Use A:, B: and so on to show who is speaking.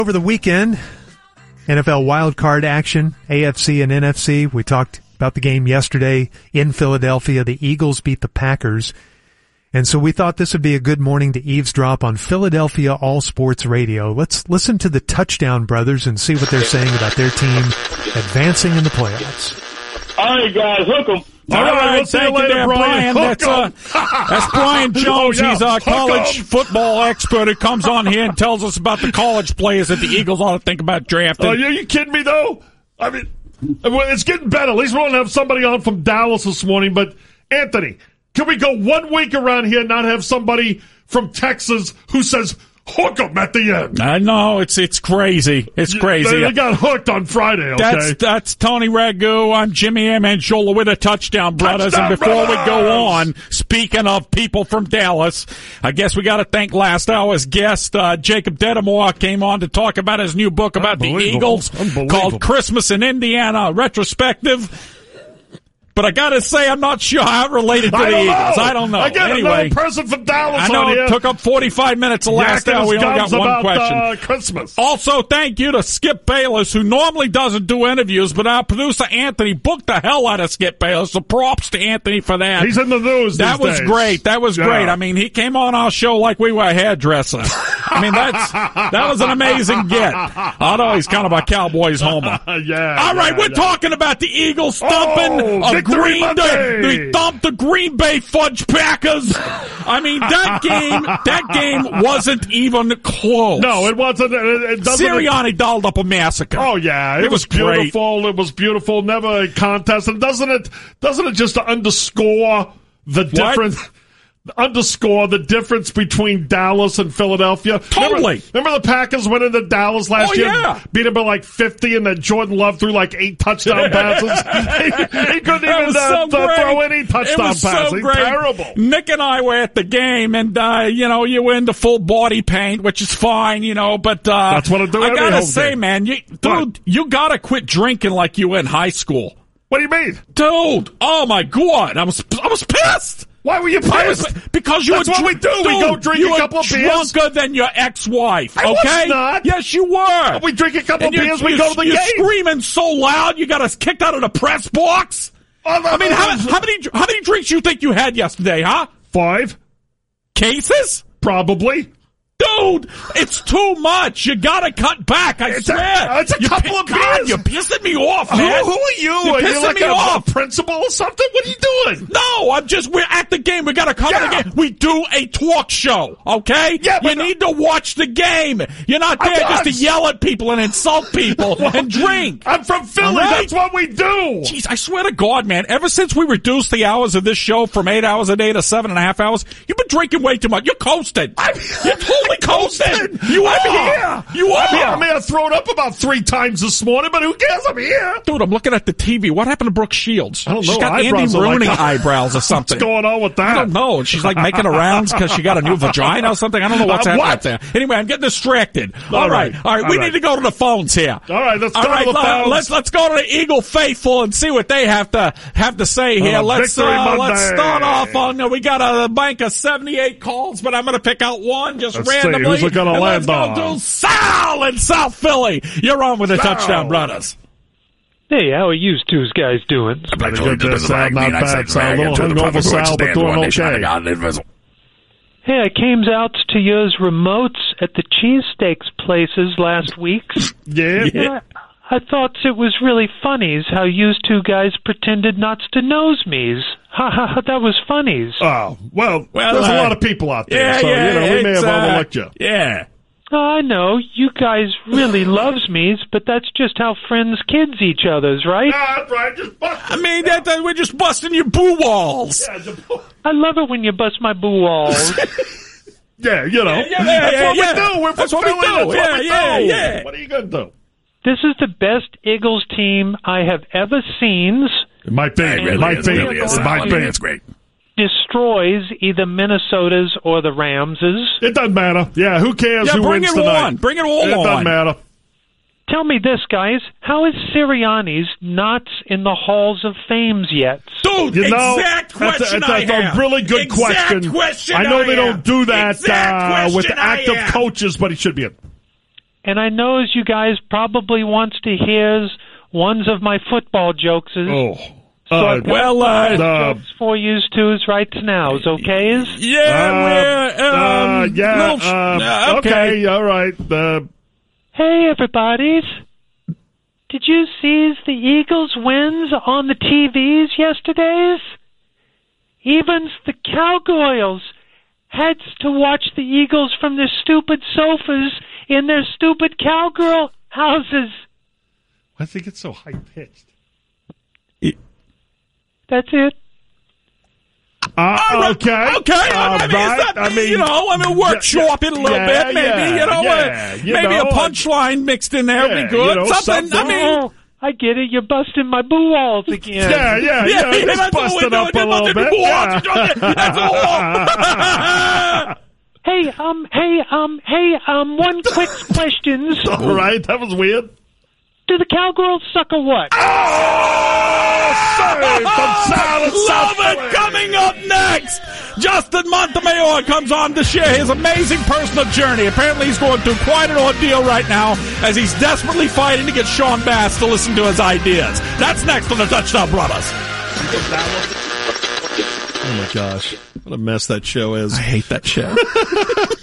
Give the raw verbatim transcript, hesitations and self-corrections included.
A: Over the weekend, N F L wildcard action, A F C and N F C. We talked about the game yesterday in Philadelphia. The Eagles beat the Packers. And so we thought this would be a good morning to eavesdrop on Philadelphia All Sports Radio. Let's listen to the Touchdown Brothers and see what they're saying about their team advancing in the playoffs.
B: All right, guys, hook 'em.
C: All, All right, right thank you there, Brian.
B: Brian.
C: That's, uh, that's Brian Jones.
B: Oh, yeah.
C: He's a
B: Hook
C: college
B: em.
C: football expert who comes on here and tells us about the college players that the Eagles ought to think about drafting.
D: Are you kidding me, though? I mean, it's getting better. At least we don't have somebody on from Dallas this morning. But, Anthony, can we go one week around here and not have somebody from Texas who says, hook 'em at the end?
C: I know, it's it's crazy. It's crazy.
D: They, they got hooked on Friday, okay?
C: That's, that's Tony Ragu. I'm Jimmy Amenchola with the Touchdown Brothers.
D: Touchdown
C: and before
D: Brothers!
C: we go on, speaking of people from Dallas, I guess we got to thank last hour's guest, uh, Jacob Dedamore, came on to talk about his new book about the Eagles called Christmas in Indiana, Retrospective. But I gotta say, I'm not sure how it related to
D: I
C: the
D: don't
C: Eagles.
D: know.
C: I don't know.
D: I got
C: anyway,
D: another present for Dallas
C: I know
D: on here.
C: it took up forty-five minutes the last
D: Yakking
C: hour. We
D: his
C: only got
D: gums
C: one
D: about,
C: question.
D: Uh, Christmas.
C: Also, thank you to Skip Bayless, who normally doesn't do interviews, but our producer Anthony booked the hell out of Skip Bayless. So props to Anthony for that.
D: He's in the news.
C: That
D: these
C: was
D: days.
C: great. That was
D: Yeah.
C: great. I mean, he came on our show like we were a hairdresser. I mean, that's that was an amazing get. Although he's kind of a Cowboys homer.
D: yeah.
C: All right,
D: yeah,
C: we're
D: yeah.
C: talking about the Eagles thumping
D: Oh,
C: a
D: Victory
C: Green
D: Monday.
C: They thumped the Green Bay Fudge Packers. I mean, that game, that game wasn't even close.
D: No, it wasn't. It, it doesn't.
C: Sirianni dolled up a massacre.
D: Oh yeah, it,
C: It
D: was,
C: was great.
D: beautiful. It was beautiful. Never a contest. And doesn't it? Doesn't it just underscore the difference? Underscore the difference between Dallas and Philadelphia.
C: Totally.
D: Remember, remember the Packers went into Dallas last
C: Oh,
D: year,
C: yeah.
D: beat them by like fifty, and then Jordan Love threw like eight touchdown passes. he, he couldn't
C: That
D: even
C: was
D: uh,
C: so
D: th-
C: great.
D: throw any touchdown
C: It was
D: passes.
C: so great.
D: Terrible.
C: Nick and I were at the game, and uh, you know, you were into full body paint, which is fine, you know. But uh,
D: That's what I do
C: I
D: every
C: gotta
D: home
C: say,
D: game.
C: man, you, dude,
D: What?
C: you gotta quit drinking like you were in high school,
D: What do you mean?
C: dude. Oh my god, I was I was pissed.
D: Why were you
C: I was,
D: pissed?
C: because you
D: That's
C: were
D: what we
C: dr-
D: do. We
C: Dude,
D: go drink
C: you
D: a
C: were
D: couple of beers.
C: drunker than your ex-wife.
D: I was
C: Okay,
D: not.
C: yes, you were.
D: We drink a couple
C: And
D: of
C: you-
D: beers. We
C: you-
D: go to the
C: you're
D: game.
C: screaming so loud, you got us kicked out of the press box. I mean, how, how many how many drinks you think you had yesterday, huh?
D: Five,
C: Cases?
D: probably.
C: Dude, it's too much. You gotta cut back, I
D: It's a-
C: swear.
D: it's a
C: You
D: couple
C: pi-
D: of
C: God,
D: beers.
C: you're pissing me off,
D: Who,
C: man.
D: who are you?
C: You're
D: are you
C: pissing
D: like
C: me
D: a,
C: off.
D: a principal or something? What are you doing?
C: No, I'm just, we're at the game. We gotta cover
D: Yeah.
C: the game. We do a talk show, okay?
D: Yeah, but-
C: you need to watch the game. You're not
D: I
C: there just to
D: was.
C: yell at people and insult people and drink.
D: I'm from Philly.
C: All right?
D: That's what we do.
C: Jeez, I swear to God, man, ever since we reduced the hours of this show from eight hours a day to seven and a half hours, you've been drinking way too much. You're coasting.
D: I'm,
C: You're totally coasting. You
D: I'm
C: are.
D: here.
C: You are.
D: I'm here. I may have thrown up about three times this morning, but who cares? I'm here.
C: Dude, I'm looking at the T V. What happened to Brooke Shields?
D: I don't
C: She's
D: know.
C: got Andy
D: Eyebrows are like
C: Rooney
D: that.
C: eyebrows or something.
D: What's going on with that?
C: I don't know. And she's like making the rounds because she got a new vagina or something. I don't know what's
D: Uh,
C: happening
D: what?
C: out there. Anyway, I'm getting distracted.
D: All
C: All right.
D: right.
C: All right.
D: All
C: We
D: right.
C: need to go to the phones here.
D: All right, let's
C: All
D: go
C: right.
D: to the
C: uh,
D: phones.
C: Let's let's go to the Eagle faithful and see what they have to have to say here.
D: Uh,
C: let's
D: Victory
C: uh, let's
D: Monday.
C: start off on. Uh, we got a bank of seventy-eight calls, but I'm going to pick out one just
D: Let's see,
C: randomly.
D: who's it gonna
C: and let's
D: land
C: go
D: on?
C: to Sal in South Philly. You're on with the
D: Sal.
C: Touchdown Brothers.
E: Hey, how are you two guys doing?
D: Pretty good there, Sal. Not bad, Sal. A little hungover, Sal, but doing okay.
E: Hey, I came out to yours remotes at the cheesesteaks places last week.
D: Yeah?
E: And I, I thought it was really funnies how you two guys pretended not to nose me's. Ha ha ha, that was funnies.
D: Oh, well,
C: Well,
D: there's
C: uh,
D: a lot of people out there,
C: Yeah,
D: so,
C: yeah,
D: you know, we may
C: it's,
D: have
C: uh,
D: overlooked you.
C: Yeah.
E: Oh, I know, you guys really loves me's, but that's just how friends kids each other's, right?
D: Ah, that's right. Just bust
C: I mean, that, that we're just busting your boo walls.
D: Yeah, just-
E: I love it when you bust my boo walls.
D: yeah, you know.
C: Yeah, yeah,
D: that's
C: yeah,
D: what
C: yeah.
D: we do. We're
C: That's
D: from
C: what we
D: Philly.
C: do.
D: That's what
C: Yeah,
D: we
C: yeah,
D: do.
C: yeah.
D: What are you going to do?
E: This is the best Eagles team I have ever seen.
D: It might be.
E: It
D: It might be.
E: really is.
D: It might be.
C: It's great.
E: Destroys either Minnesota's or the Ramses.
D: It doesn't matter. Yeah, who cares
C: Yeah,
D: who
C: bring
D: wins
C: it
D: tonight?
C: on. Bring it all
D: It
C: on.
D: doesn't matter.
E: Tell me this, guys. How is Sirianni's not in the halls of fames yet?
C: Dude,
D: You know,
C: exact
D: that's a,
C: question
D: that's
C: I
D: a
C: have.
D: really good
C: Exact
D: question.
C: question
D: I know
C: I
D: they
C: have.
D: don't do that
C: Exact
D: uh, with
C: question I
D: active
C: have.
D: coaches, but he should be in.
E: and I knows you guys probably wants to hear ones of my football jokes.
D: Oh.
E: So
D: Uh,
E: I've got
C: well, uh,
E: jokes for yous twos right now. Is okay? Is
C: Yeah,
D: Uh,
C: we're, um,
D: uh, yeah,
C: little sh-
D: uh,
C: uh, okay.
D: okay, all right. Uh,
E: Hey, everybody. Did you see the Eagles wins on the T Vs yesterday? Even the cowgirls had to watch the Eagles from their stupid sofas in their stupid cowgirl houses.
D: why does it get so high-pitched?
E: That's it.
D: Uh, okay.
C: Okay. I
D: All
C: mean,
D: right.
C: is that,
D: I mean,
C: you know, I mean, workshop it a little
D: yeah,
C: bit, maybe,
D: yeah,
C: you know,
D: yeah,
C: uh,
D: you
C: maybe
D: know,
C: a punchline mixed in there would
D: yeah,
C: be good.
D: you know,
C: something,
D: something.
C: I mean,
E: Oh, I get it. You're busting my boo walls again.
D: Yeah, yeah, yeah.
C: yeah,
D: Just
C: that's
D: bust
C: what
D: it
C: we're
D: up a
C: doing.
D: little
C: Just
D: bit.
C: bust it
D: Yeah.
C: That's all.
E: Hey, um, hey, um, hey, um, one quick question.
D: All right, that was weird.
E: Do the cowgirls suck or what?
D: Oh, sorry, from Charlotte,
C: Love
D: South
C: it!
D: Philly.
C: Coming up next, Justin Montemayor comes on to share his amazing personal journey. Apparently, he's going through quite an ordeal right now as he's desperately fighting to get Sean Bass to listen to his ideas. That's next on the Touchdown Brothers.
D: Oh my gosh, what a mess that show is.
C: I hate that show.